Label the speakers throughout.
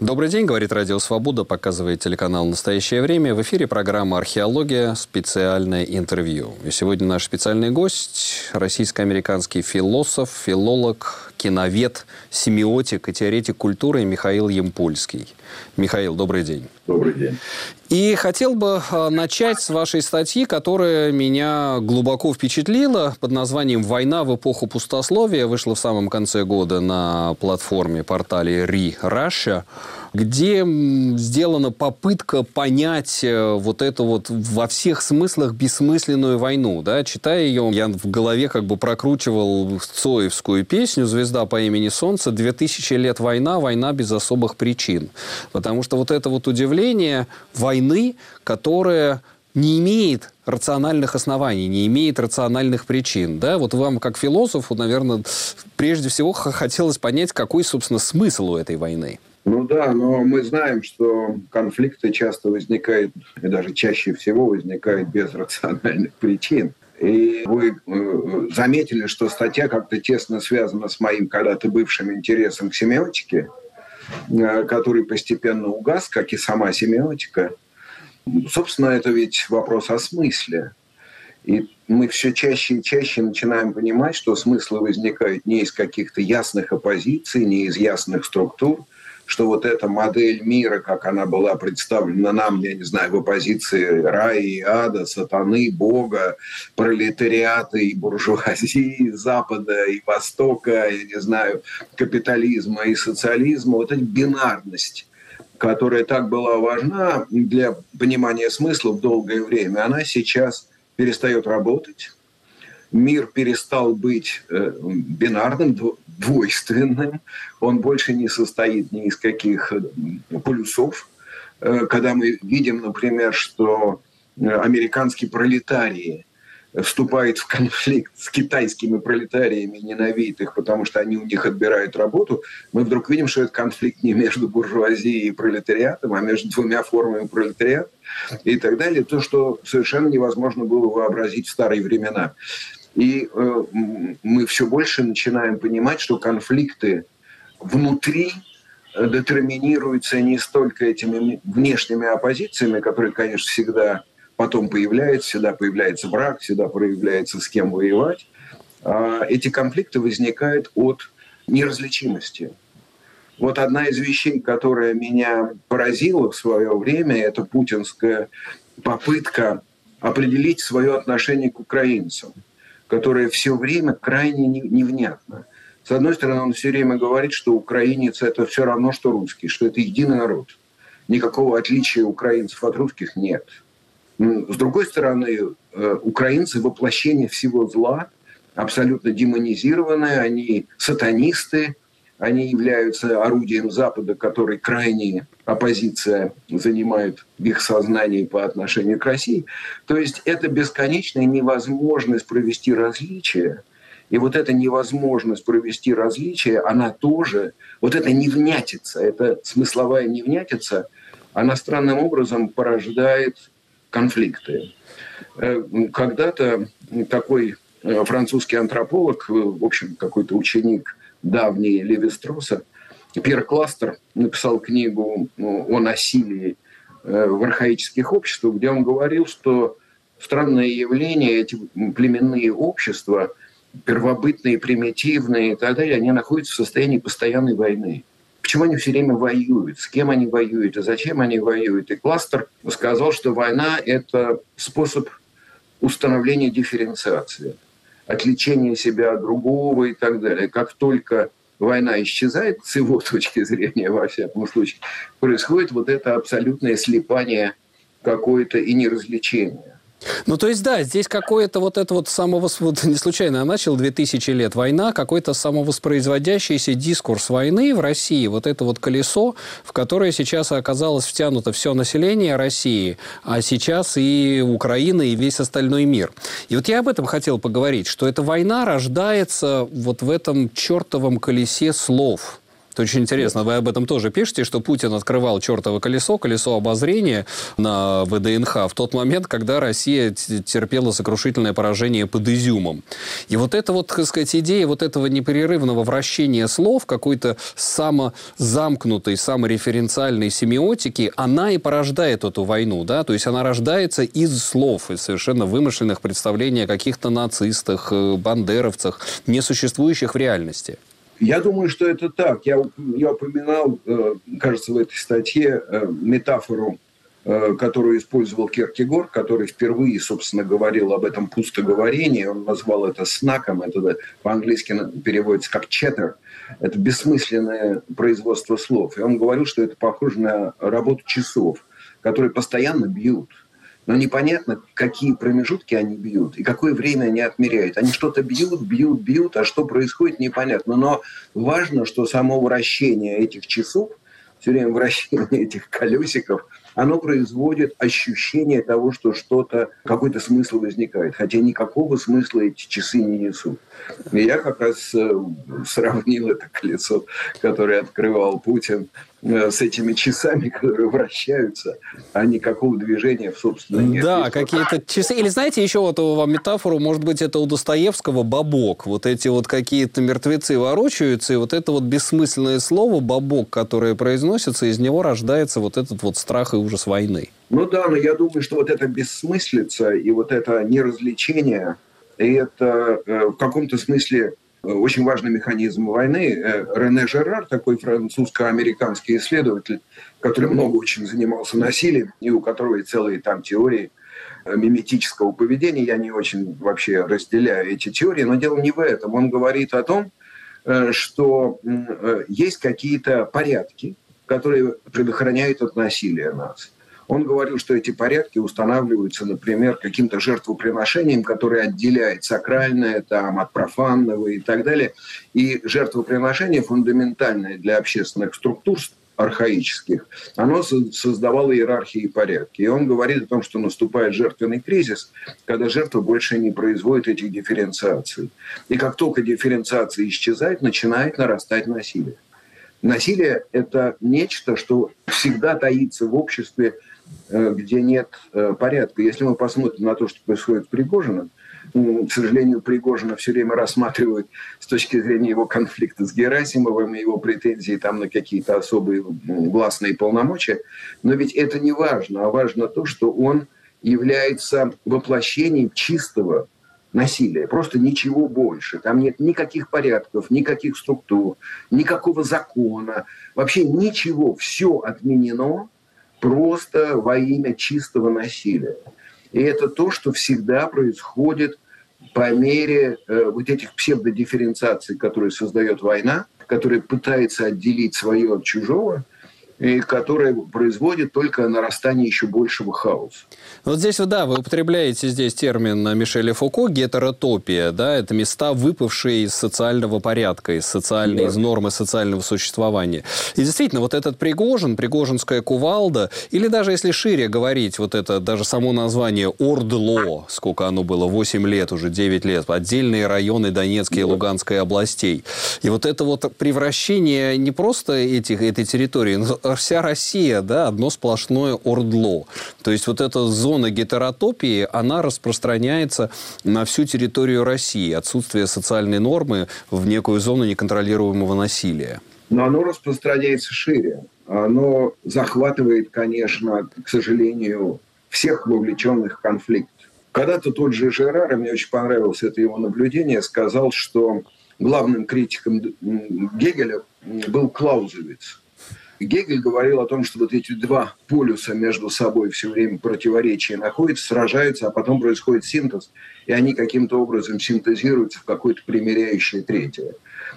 Speaker 1: Добрый день, говорит Радио Свобода, показывает телеканал «Настоящее время». В эфире программа «Археология. Специальное интервью». И сегодня наш специальный гость – российско-американский философ, филолог, киновед, семиотик и теоретик культуры Михаил Ямпольский. Михаил, добрый день.
Speaker 2: Добрый день.
Speaker 1: И хотел бы начать с вашей статьи, которая меня глубоко впечатлила, под названием «Война в эпоху пустословия». Вышла в самом конце года на платформе портале RE Russia, где сделана попытка понять вот эту вот во всех смыслах бессмысленную войну. Да? Читая ее, я в голове как бы прокручивал цоевскую песню «Звезда по имени Солнце». 2000 лет война, война без особых причин. Потому что вот это вот удивление войны, которая не имеет рациональных оснований, не имеет рациональных причин. Да? Вот вам, как философу, наверное, прежде всего хотелось понять, какой, собственно, смысл у этой войны.
Speaker 2: Ну да, но мы знаем, что конфликты часто возникают, и даже чаще всего возникают без рациональных причин. И вы заметили, что статья как-то тесно связана с моим когда-то бывшим интересом к семиотике, который постепенно угас, как и сама семиотика. Собственно, это ведь вопрос о смысле. И мы все чаще и чаще начинаем понимать, что смыслы возникают не из каких-то ясных оппозиций, не из ясных структур, что вот эта модель мира, как она была представлена нам, я не знаю, в оппозиции рая и ада, сатаны, Бога, пролетариата и буржуазии, Запада и Востока, я не знаю, капитализма и социализма, вот эта бинарность, которая так была важна для понимания смысла в долгое время, она сейчас перестает работать. Мир перестал быть бинарным, двойственным. Он больше не состоит ни из каких полюсов. Когда мы видим, например, что американские пролетарии вступают в конфликт с китайскими пролетариями, ненавидят их, потому что они у них отбирают работу, мы вдруг видим, что это конфликт не между буржуазией и пролетариатом, а между двумя формами пролетариата и так далее. То, что совершенно невозможно было вообразить в старые времена. И мы все больше начинаем понимать, что конфликты внутри детерминируются не столько этими внешними оппозициями, которые, конечно, всегда потом появляются, всегда появляется враг, всегда проявляется с кем воевать. А эти конфликты возникают от неразличимости. Вот одна из вещей, которая меня поразила в свое время, это путинская попытка определить свое отношение к украинцам, которое все время крайне невнятно. С одной стороны, он все время говорит, что украинец – это все равно, что русский, что это единый народ. Никакого отличия украинцев от русских нет. С другой стороны, украинцы – воплощение всего зла, абсолютно демонизированные, они сатанисты, они являются орудием Запада, который крайняя оппозиция занимает в их сознании по отношению к России. То есть это бесконечная невозможность провести различия. И вот эта невозможность провести различия, она тоже, вот эта невнятица, эта смысловая невнятица, она странным образом порождает конфликты. Когда-то такой французский антрополог, в общем, какой-то ученик давний Леви-Стросса, Пьер Кластер написал книгу о насилии в архаических обществах, где он говорил, что странное явление, эти племенные общества, первобытные, примитивные и так далее, они находятся в состоянии постоянной войны. Почему они все время воюют, с кем они воюют и зачем они воюют? И Кластер сказал, что война – это способ установления дифференциации, отличения себя от другого и так далее. Как только война исчезает, с его точки зрения, во всяком случае, происходит вот это абсолютное слипание какое-то и неразличение.
Speaker 1: Ну, то есть, да, здесь какое-то вот это вот не случайно я начал, 2000 лет война, какой-то самовоспроизводящийся дискурс войны в России, вот это вот колесо, в которое сейчас оказалось втянуто все население России, а сейчас и Украина, и весь остальной мир. И вот я об этом хотел поговорить, что эта война рождается вот в этом чертовом колесе слов. Это очень интересно. Вы об этом тоже пишете, что Путин открывал чертово колесо обозрения на ВДНХ в тот момент, когда Россия терпела сокрушительное поражение под Изюмом. И вот эта вот, так сказать, идея вот этого непрерывного вращения слов, какой-то самозамкнутой, самореференциальной семиотики, она и порождает эту войну, да? То есть она рождается из слов, из совершенно вымышленных представлений о каких-то нацистах, бандеровцах, не существующих в реальности.
Speaker 2: Я думаю, что это так. Я упоминал, кажется, в этой статье метафору, которую использовал Кierkegaard, который впервые, собственно, говорил об этом пустоговорении. Он назвал это снаком. Это по-английски переводится как chatter. Это бессмысленное производство слов. И он говорил, что это похоже на работу часов, которые постоянно бьют. Но непонятно, какие промежутки они бьют и какое время они отмеряют. Они что-то бьют, а что происходит, непонятно. Но важно, что само вращение этих часов, все время вращение этих колесиков, оно производит ощущение того, что что-то, какой-то смысл возникает. Хотя никакого смысла эти часы не несут. И я как раз сравнил это колесо, которое открывал Путин, с этими часами, которые вращаются, а никакого движения, собственно, нет.
Speaker 1: Да, какие-то часы. Или знаете, еще вот вам метафору, может быть, это у Достоевского бабок. Вот эти вот какие-то мертвецы ворочаются, и вот это вот бессмысленное слово бабок, которое произносится, из него рождается вот этот вот страх и ужас войны.
Speaker 2: Ну да, но я думаю, что вот эта бессмыслица и вот это неразвлечение, и это в каком-то смысле очень важный механизм войны. Рене Жерар, такой французско-американский исследователь, который много очень занимался насилием, и у которого и целые там теории миметического поведения. Я не очень вообще разделяю эти теории, но дело не в этом. Он говорит о том, что есть какие-то порядки, которые предохраняют от насилия нас. Он говорил, что эти порядки устанавливаются, например, каким-то жертвоприношением, которое отделяет сакральное там, от профанного и так далее. И жертвоприношение фундаментальное для общественных структур архаических, оно создавало иерархии и порядки. И он говорит о том, что наступает жертвенный кризис, когда жертва больше не производит этих дифференциаций. И как только дифференциация исчезает, начинает нарастать насилие. Насилие – это нечто, что всегда таится в обществе, где нет порядка. Если мы посмотрим на то, что происходит с Пригожиным, к сожалению, Пригожина все время рассматривают с точки зрения его конфликта с Герасимовым, его претензии там на какие-то особые властные полномочия. Но ведь это не важно, а важно то, что он является воплощением чистого насилия. Просто ничего больше. Там нет никаких порядков, никаких структур, никакого закона. Вообще ничего. Все отменено просто во имя чистого насилия. И это то, что всегда происходит по мере вот этих псевдодифференциаций, которые создает война, которая пытается отделить свое от чужого, и которая производит только нарастание еще большего хаоса.
Speaker 1: Вот здесь, да, вы употребляете здесь термин Мишеля Фуко «гетеротопия», да, это места, выпавшие из социального порядка, из нормы социального существования. И действительно, вот этот Пригожин, Пригожинская кувалда, или даже если шире говорить, вот это даже само название ОРДЛО, сколько оно было, 8 лет, уже 9 лет, отдельные районы Донецкой и Луганской областей. И вот это вот превращение не просто этой территории, но вся Россия, да, одно сплошное ОРДЛО. То есть вот эта зона гетеротопии, она распространяется на всю территорию России. Отсутствие социальной нормы в некую зону неконтролируемого насилия.
Speaker 2: Но оно распространяется шире. Оно захватывает, конечно, к сожалению, всех вовлеченных в конфликт. Когда-то тот же Жерар, мне очень понравилось это его наблюдение, сказал, что главным критиком Гегеля был Клаузевиц. Гегель говорил о том, что вот эти два полюса между собой все время противоречия находятся, сражаются, а потом происходит синтез, и они каким-то образом синтезируются в какое-то примиряющее третье.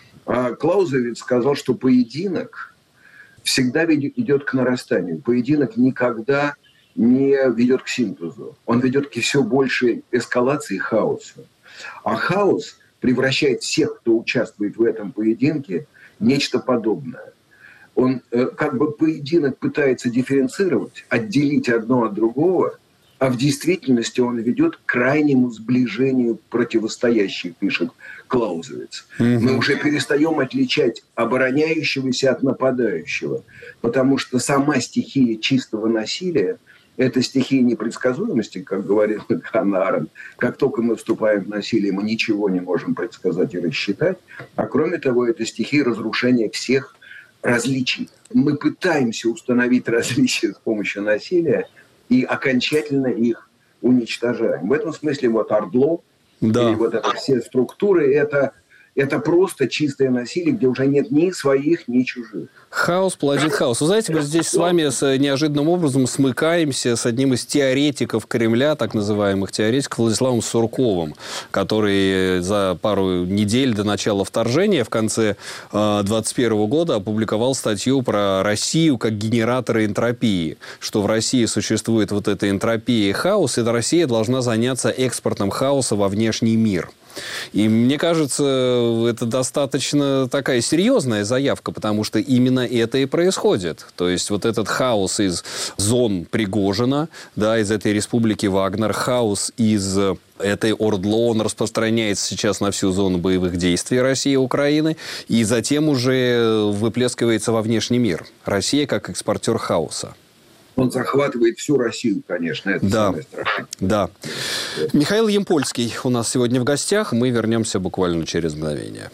Speaker 2: А Клаузевиц сказал, что поединок всегда идет к нарастанию. Поединок никогда не ведет к синтезу. Он ведет к все большей эскалации хаоса. А хаос превращает всех, кто участвует в этом поединке, в нечто подобное. Он как бы поединок пытается дифференцировать, отделить одно от другого, а в действительности он ведет к крайнему сближению противостоящих, пишет Клаузевиц. Мы уже перестаем отличать обороняющегося от нападающего, потому что сама стихия чистого насилия – это стихия непредсказуемости, как говорил Ханна Аренд. Как только мы вступаем в насилие, мы ничего не можем предсказать и рассчитать. А кроме того, это стихия разрушения всех различий. Мы пытаемся установить различия с помощью насилия и окончательно их уничтожаем. В этом смысле вот Ордло или вот это все структуры это просто чистое насилие, где уже нет ни своих, ни чужих.
Speaker 1: Хаос плодит хаос. Вы знаете, мы здесь с вами неожиданным образом смыкаемся с одним из теоретиков Кремля, так называемых теоретиков, Владиславом Сурковым, который за пару недель до начала вторжения в конце 2021 года опубликовал статью про Россию как генератора энтропии, что в России существует вот эта энтропия и хаос, и Россия должна заняться экспортом хаоса во внешний мир. И мне кажется, это достаточно такая серьезная заявка, потому что именно это и происходит. То есть вот этот хаос из зон Пригожина, да, из этой республики Вагнер, хаос из этой Ордло, он распространяется сейчас на всю зону боевых действий России и Украины, и затем уже выплескивается во внешний мир. Россия как экспортер хаоса.
Speaker 2: Он захватывает всю Россию, конечно, это самое страшное.
Speaker 1: Да. Михаил Ямпольский у нас сегодня в гостях. Мы вернемся буквально через мгновение.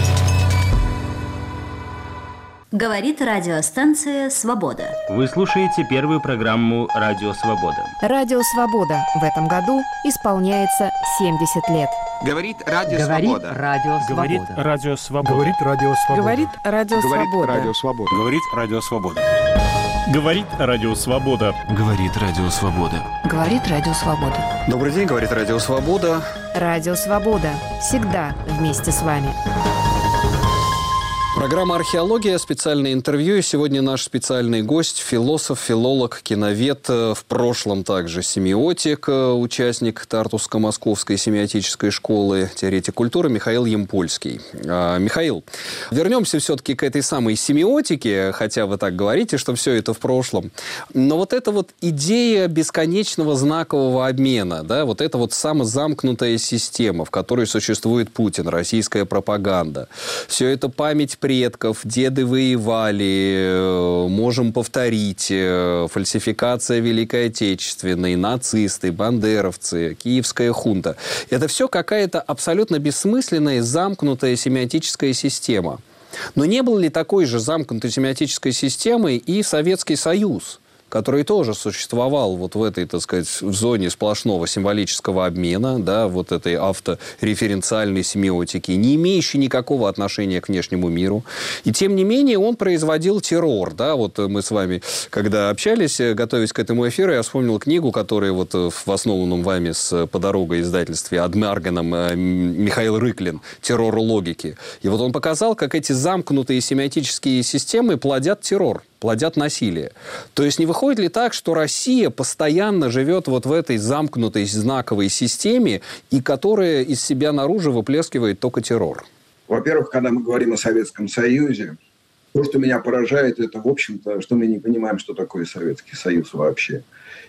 Speaker 3: Говорит радиостанция «Свобода».
Speaker 4: Вы слушаете первую программу «Радио Свобода».
Speaker 5: Радио «Свобода» в этом году исполняется 70 лет.
Speaker 6: Говорит Радио Свобода.
Speaker 7: Говорит Радио Свобода.
Speaker 8: Говорит Радио Свобода.
Speaker 5: Говорит Радио Свобода.
Speaker 8: Говорит Радио Свобода.
Speaker 7: Говорит Радио Свобода.
Speaker 6: Говорит Радио Свобода.
Speaker 5: Говорит Радио Свобода.
Speaker 1: Добрый день, говорит Радио Свобода.
Speaker 5: Радио Свобода. Всегда вместе с вами.
Speaker 1: Программа «Археология», специальное интервью. И сегодня наш специальный гость, философ, филолог, киновед, в прошлом также семиотик, участник Тартуско-Московской семиотической школы, теоретик культуры Михаил Ямпольский. Михаил, вернемся все-таки к этой самой семиотике, хотя вы так говорите, что все это в прошлом. Но вот эта вот идея бесконечного знакового обмена, да, вот эта вот самозамкнутая система, в которой существует Путин, российская пропаганда, все это память предков, деды воевали, можем повторить, фальсификация Великой Отечественной, нацисты, бандеровцы, киевская хунта. Это все какая-то абсолютно бессмысленная, замкнутая семиотическая система. Но не было ли такой же замкнутой семиотической системой и Советский Союз, который тоже существовал вот в этой, так сказать, в зоне сплошного символического обмена, да, вот этой автореференциальной семиотики, не имеющей никакого отношения к внешнему миру. И тем не менее он производил террор, да, вот мы с вами, когда общались, готовясь к этому эфиру, я вспомнил книгу, которая вот в основанном вами с «По дорогой» издательстве Адмарганом Михаил Рыклин «Террор логики». И вот он показал, как эти замкнутые семиотические системы плодят террор, плодят насилие. То есть не выходит ли так, что Россия постоянно живет вот в этой замкнутой знаковой системе, и которая из себя наружу выплескивает только террор?
Speaker 2: Во-первых, когда мы говорим о Советском Союзе, то, что меня поражает, это, в общем-то, что мы не понимаем, что такое Советский Союз вообще.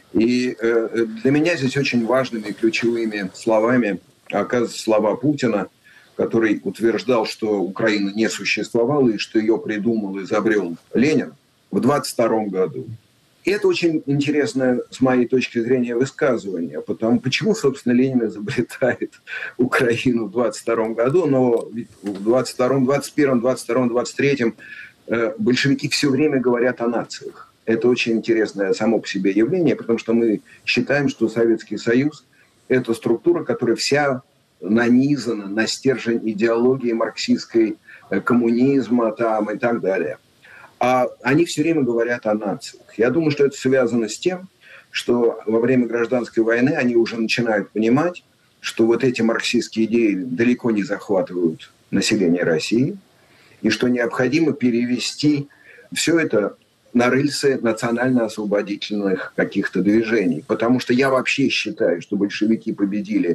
Speaker 2: И для меня здесь очень важными и ключевыми словами оказываются слова Путина, который утверждал, что Украина не существовала и что ее придумал, изобрел Ленин в 1922 году. И это очень интересное, с моей точки зрения, высказывание. Почему, собственно, Ленин изобретает Украину в 1922 году, но в 1921, 1922, 1923 большевики все время говорят о нациях. Это очень интересное само по себе явление, потому что мы считаем, что Советский Союз – это структура, которая вся нанизана на стержень идеологии марксистской, коммунизма там, и так далее. А они все время говорят о нациях. Я думаю, что это связано с тем, что во время гражданской войны они уже начинают понимать, что вот эти марксистские идеи далеко не захватывают население России, и что необходимо перевести все это на рельсы национально-освободительных каких-то движений. Потому что я вообще считаю, что большевики победили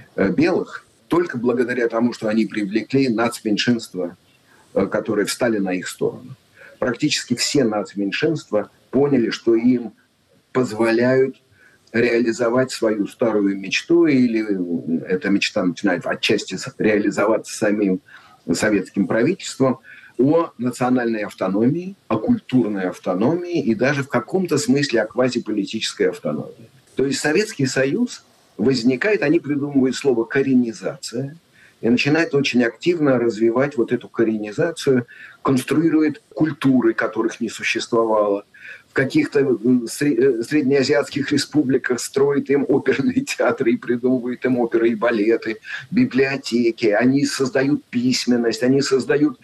Speaker 2: белых только благодаря тому, что они привлекли нацменьшинства, которые встали на их сторону. Практически все нацменьшинства поняли, что им позволяют реализовать свою старую мечту, или эта мечта начинает отчасти реализоваться самим советским правительством, о национальной автономии, о культурной автономии и даже в каком-то смысле о квазиполитической автономии. То есть Советский Союз возникает, они придумывают слово «коренизация», и начинает очень активно развивать вот эту коренизацию, конструирует культуры, которых не существовало. В каких-то среднеазиатских республиках строит им оперные театры и придумывает им оперы и балеты, библиотеки. Они создают письменность, они создают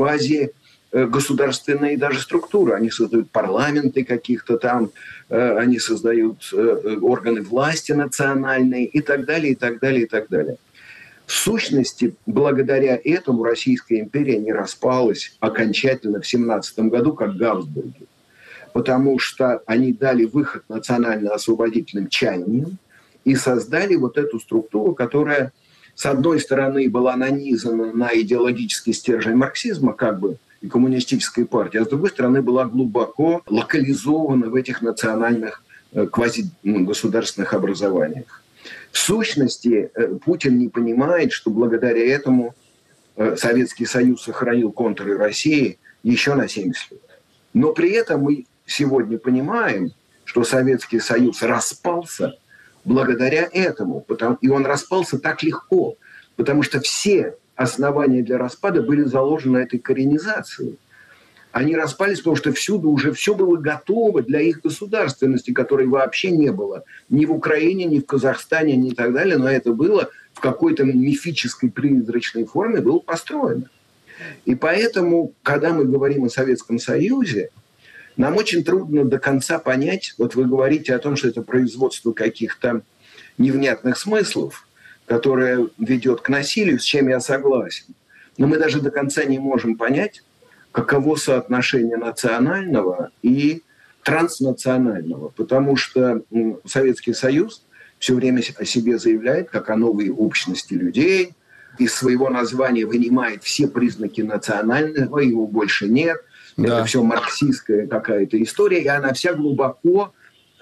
Speaker 2: квази-государственные даже структуры. Они создают парламенты каких-то там, они создают органы власти национальные и так далее, и так далее, и так далее. В сущности, благодаря этому Российская империя не распалась окончательно в 17 году, как Габсбурги. Потому что они дали выход национально-освободительным чаяниям и создали вот эту структуру, которая, с одной стороны, была нанизана на идеологический стержень марксизма, как бы, и коммунистической партии, а с другой стороны, была глубоко локализована в этих национальных квазигосударственных образованиях. В сущности, Путин не понимает, что благодаря этому Советский Союз сохранил контуры России еще на 70 лет. Но при этом мы сегодня понимаем, что Советский Союз распался благодаря этому. И он распался так легко, потому что все основания для распада были заложены этой коренизацией. Они распались, потому что всюду уже все было готово для их государственности, которой вообще не было. Ни в Украине, ни в Казахстане, ни так далее. Но это было в какой-то мифической, призрачной форме было построено. И поэтому, когда мы говорим о Советском Союзе, нам очень трудно до конца понять, вот вы говорите о том, что это производство каких-то невнятных смыслов, которое ведет к насилию, с чем я согласен. Но мы даже до конца не можем понять, каково соотношение национального и транснационального. Потому что Советский Союз все время о себе заявляет, как о новой общности людей, из своего названия вынимает все признаки национального, его больше нет. Да. Это все марксистская какая-то история, и она вся глубоко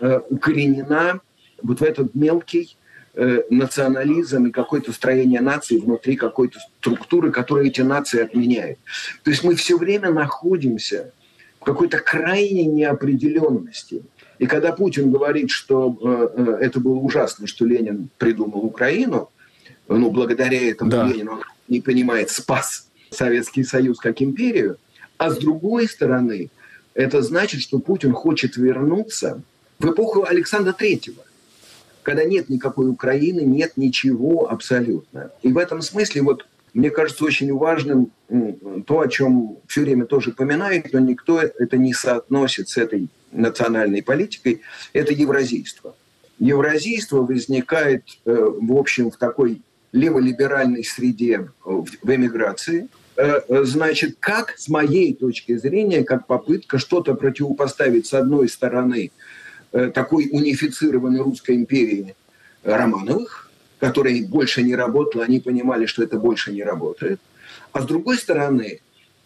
Speaker 2: укоренена вот в этот мелкий национализм и какое-то строение нации внутри какой-то структуры, которая эти нации отменяет. То есть мы все время находимся в какой-то крайней неопределенности. И когда Путин говорит, что это было ужасно, что Ленин придумал Украину, ну, благодаря этому Ленин, он не понимает, спас Советский Союз как империю, а с другой стороны, это значит, что Путин хочет вернуться в эпоху Александра Третьего, когда нет никакой Украины, нет ничего абсолютно. И в этом смысле, вот, мне кажется, очень важным то, о чем все время тоже поминают, но никто это не соотносит с этой национальной политикой, это евразийство. Евразийство возникает, в общем, в такой леволиберальной среде в эмиграции. Значит, как, с моей точки зрения, как попытка что-то противопоставить с одной стороны такой унифицированной русской империи Романовых, которая больше не работала, они понимали, что это больше не работает. А с другой стороны,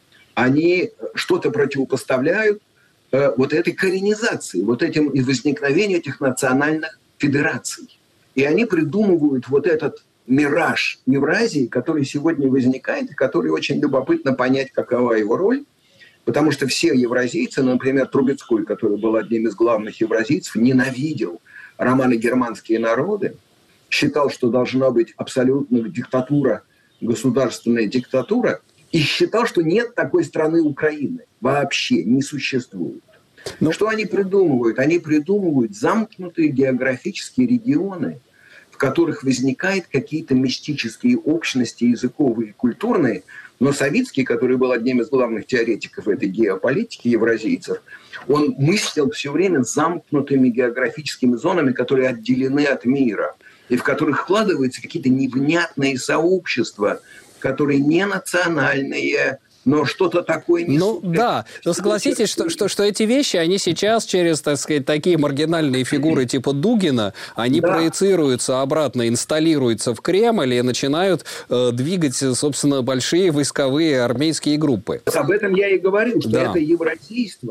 Speaker 2: они что-то противопоставляют вот этой коренизации, вот этим возникновению этих национальных федераций. И они придумывают вот этот мираж Евразии, который сегодня возникает, и который очень любопытно понять, какова его роль. Потому что все евразийцы, например, Трубецкой, который был одним из главных евразийцев, ненавидел романо-германские народы, считал, что должна быть абсолютно диктатура, государственная диктатура, и считал, что нет такой страны Украины. Вообще не существует. Но что они придумывают? Они придумывают замкнутые географические регионы, в которых возникают какие-то мистические общности языковые и культурные. Но Савицкий, который был одним из главных теоретиков этой геополитики, евразийцев, он мыслил все время замкнутыми географическими зонами, которые отделены от мира, и в которых вкладываются какие-то невнятные сообщества, которые не национальные, но что-то такое несут.
Speaker 1: Ну да, но согласитесь, что эти вещи, они сейчас через, так сказать, такие маргинальные фигуры типа Дугина, они проецируются обратно, инсталируются в Кремль и начинают двигать, собственно, большие войсковые армейские группы.
Speaker 2: Об этом я и говорил, что это евразийство,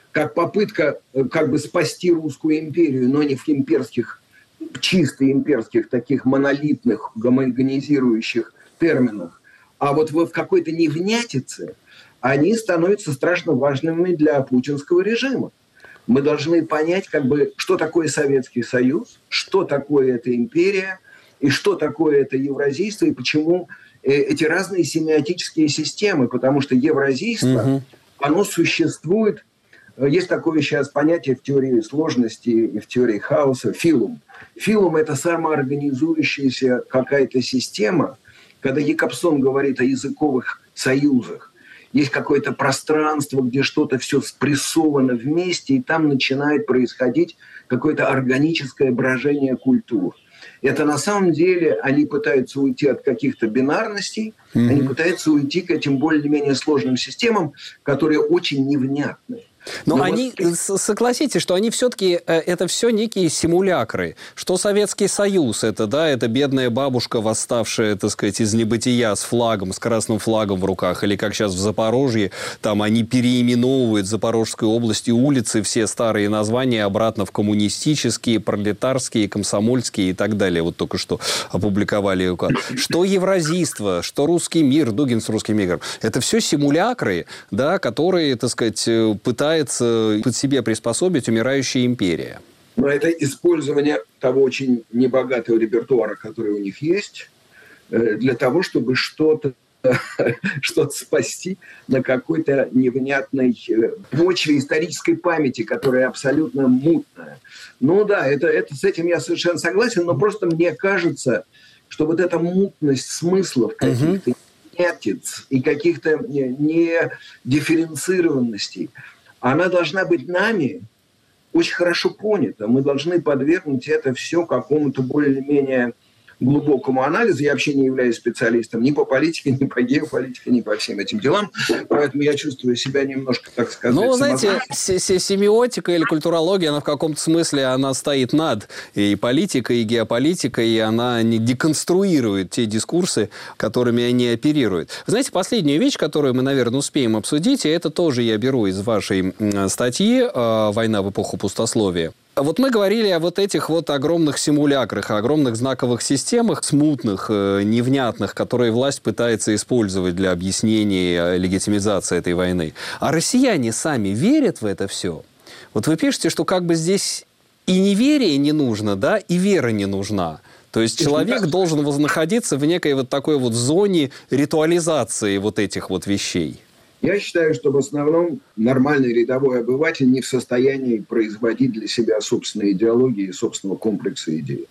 Speaker 2: как попытка как бы спасти русскую империю, но не в имперских, чисто имперских, таких монолитных, гомогенизирующих терминах, а вот в какой-то невнятице, они становятся страшно важными для путинского режима. Мы должны понять, как бы, что такое Советский Союз, что такое эта империя, и что такое это евразийство, и почему эти разные семиотические системы, потому что евразийство, оно существует. Есть такое сейчас понятие в теории сложности и в теории хаоса – филум. Филум – это самоорганизующаяся какая-то система. Когда Якобсон говорит о языковых союзах, есть какое-то пространство, где что-то все спрессовано вместе, и там начинает происходить какое-то органическое брожение культур. Это на самом деле они пытаются уйти от каких-то бинарностей, они пытаются уйти к этим более-менее сложным системам, которые очень невнятны.
Speaker 1: Но они, согласитесь, что они все-таки, это все некие симулякры. Что Советский Союз, это, да, это бедная бабушка, восставшая, так сказать, из небытия с флагом, с красным флагом в руках, или как сейчас в Запорожье, там они переименовывают в Запорожской области улицы, все старые названия обратно в коммунистические, пролетарские, комсомольские и так далее. Вот только что опубликовали уклад. Что евразийство, что русский мир, Дугин с русским миром, это все симулякры, да, которые, так сказать, пытаются под себе приспособить умирающая империя.
Speaker 2: Но это использование того очень небогатого репертуара, который у них есть, для того, чтобы что-то спасти на какой-то невнятной почве исторической памяти, которая абсолютно мутная. Ну да, с этим я совершенно согласен, но просто мне кажется, что вот эта мутность смыслов каких-то невнятиц и каких-то недифференцированностей, она должна быть нами очень хорошо понята. Мы должны подвергнуть это все какому-то более-менее глубокому анализу. Я вообще не являюсь специалистом ни по политике, ни по геополитике, ни по всем этим делам. Поэтому я чувствую себя немножко, так сказать,
Speaker 1: ну, знаете, семиотика или культурология, она в каком-то смысле, она стоит над и политикой, и геополитикой, и она не деконструирует те дискурсы, которыми они оперируют. Вы знаете, последнюю вещь, которую мы, наверное, успеем обсудить, и это тоже я беру из вашей статьи «Война в эпоху пустословия». Вот мы говорили о вот этих вот огромных симулякрах, о огромных знаковых системах, смутных, невнятных, которые власть пытается использовать для объяснения легитимизации этой войны. А россияне сами верят в это все? Вот вы пишете, что как бы здесь и неверие не нужно, да, и вера не нужна. То есть человек должен находиться в некой вот такой вот зоне ритуализации вот этих вот вещей.
Speaker 2: Я считаю, что в основном нормальный рядовой обыватель не в состоянии производить для себя собственные идеологии и собственного комплекса идей.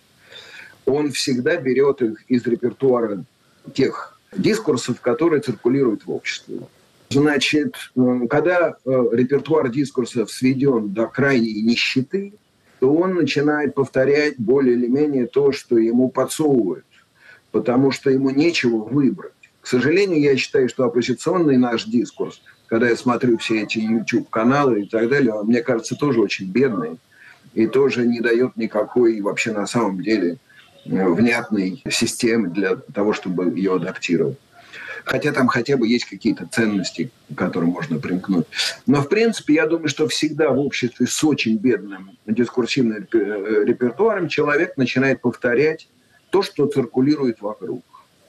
Speaker 2: Он всегда берет их из репертуара тех дискурсов, которые циркулируют в обществе. Значит, когда репертуар дискурсов сведен до крайней нищеты, то он начинает повторять более или менее то, что ему подсовывают, потому что ему нечего выбрать. К сожалению, я считаю, что оппозиционный наш дискурс, когда я смотрю все эти YouTube-каналы и так далее, он, мне кажется, тоже очень бедный и тоже не дает никакой вообще на самом деле внятной системы для того, чтобы ее адаптировать. Хотя там хотя бы есть какие-то ценности, к которым можно примкнуть. Но, в принципе, я думаю, что всегда в обществе с очень бедным дискурсивным репертуаром человек начинает повторять то, что циркулирует вокруг.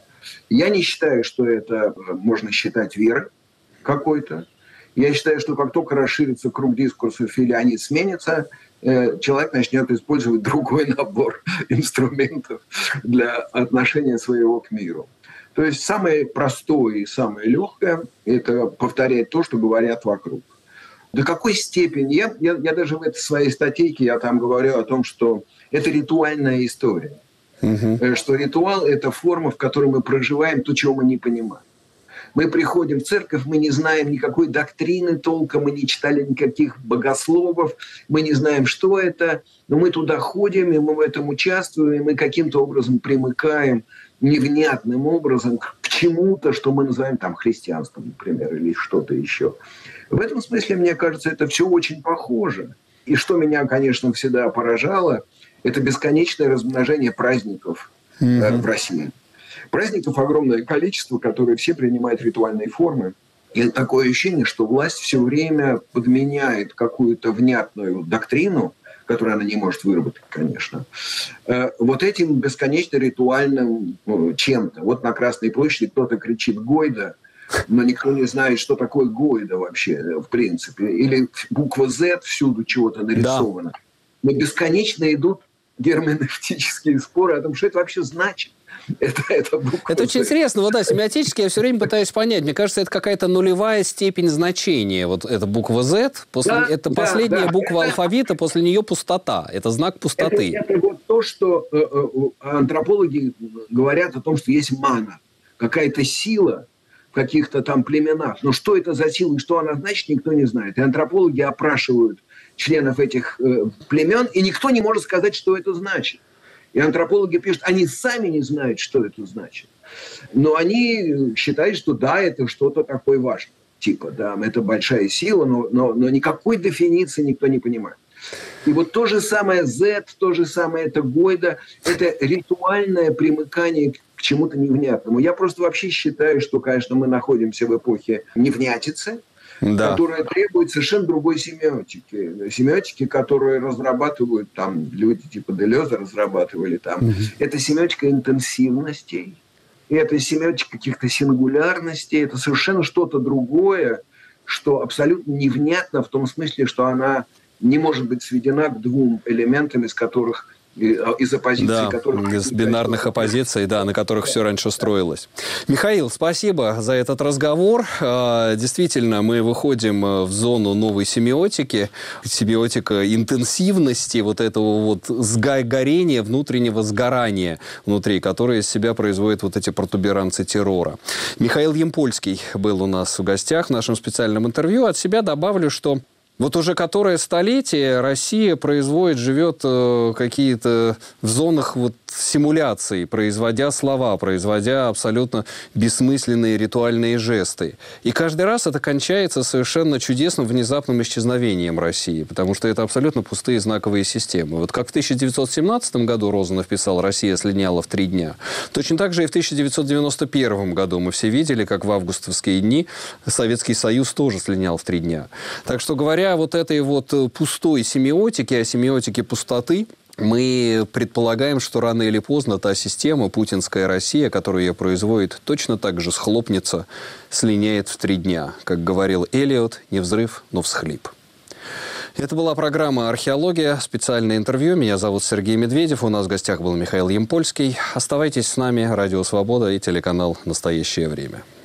Speaker 2: Я не считаю, что это можно считать верой какой-то. Я считаю, что как только расширится круг дискурсов или они сменятся, человек начнет использовать другой набор инструментов для отношения своего к миру. То есть самое простое и самое легкое – это повторять то, что говорят вокруг. До какой степени? Я даже в этой своей статейке я там говорю о том, что это ритуальная история. Что ритуал – это форма, в которой мы проживаем то, чего мы не понимаем. Мы приходим в церковь, мы не знаем никакой доктрины толком, мы не читали никаких богословов, мы не знаем, что это, но мы туда ходим, и мы в этом участвуем, и мы каким-то образом примыкаем невнятным образом к чему-то, что мы называем там христианством, например, или что-то еще. В этом смысле, мне кажется, это все очень похоже. И что меня, конечно, всегда поражало – это бесконечное размножение праздников в России. Праздников огромное количество, которые все принимают ритуальные формы. И такое ощущение, что власть все время подменяет какую-то внятную доктрину, которую она не может выработать, конечно, вот этим бесконечно ритуальным чем-то. Вот на Красной площади кто-то кричит «Гойда», но никто не знает, что такое Гойда вообще, в принципе. Или буква «Z» всюду чего-то нарисовано. Да. Но бесконечно идут герменевтические споры о том, что это вообще значит. Это
Speaker 1: очень интересно. Вот, да, семиотически я все время пытаюсь понять. Мне кажется, это какая-то нулевая степень значения. Вот эта буква Z, это последняя буква алфавита, после нее пустота. Это знак пустоты.
Speaker 2: Это вот то, что антропологи говорят о том, что есть мана. Какая-то сила в каких-то там племенах. Но что это за сила и что она значит, никто не знает. И антропологи опрашивают членов этих племен, и никто не может сказать, что это значит. И антропологи пишут, они сами не знают, что это значит. Но они считают, что да, это что-то такое важное. Типа, да, это большая сила, но никакой дефиниции никто не понимает. И вот то же самое Z, то же самое это Гойда, это ритуальное примыкание к чему-то невнятному. Я просто вообще считаю, что, конечно, мы находимся в эпохе невнятицы, да, которая требует совершенно другой семиотики. Семиотики, которую разрабатывают там люди типа Делеза разрабатывали там. Это семиотика интенсивностей, и это семиотика каких-то сингулярностей. Это совершенно что-то другое, что абсолютно невнятно в том смысле, что она не может быть сведена к двум элементам, из которых из оппозиции,
Speaker 1: да, из бинарных оппозиций, да, на которых все раньше строилось. Михаил, спасибо за этот разговор. Действительно, мы выходим в зону новой семиотики, семиотика интенсивности, вот этого вот горения, внутреннего сгорания внутри, которое из себя производит вот эти протуберанцы террора. Михаил Ямпольский был у нас в гостях в нашем специальном интервью. От себя добавлю, что вот уже которое столетие Россия живет какие-то в зонах вот симуляций, производя слова, производя абсолютно бессмысленные ритуальные жесты. И каждый раз это кончается совершенно чудесным, внезапным исчезновением России, потому что это абсолютно пустые знаковые системы. Вот как в 1917 году Розанов писал «Россия слиняла в 3 дня», точно так же и в 1991 году мы все видели, как в августовские дни Советский Союз тоже слинял в 3 дня. Так что, говоря вот этой вот пустой семиотике, о семиотике пустоты, мы предполагаем, что рано или поздно та система, путинская Россия, которая ее производит, точно так же схлопнется, слиняет в 3 дня. Как говорил Элиот, не взрыв, но всхлип. Это была программа «Археология», специальное интервью. Меня зовут Сергей Медведев. У нас в гостях был Михаил Ямпольский. Оставайтесь с нами. Радио «Свобода» и телеканал «Настоящее время».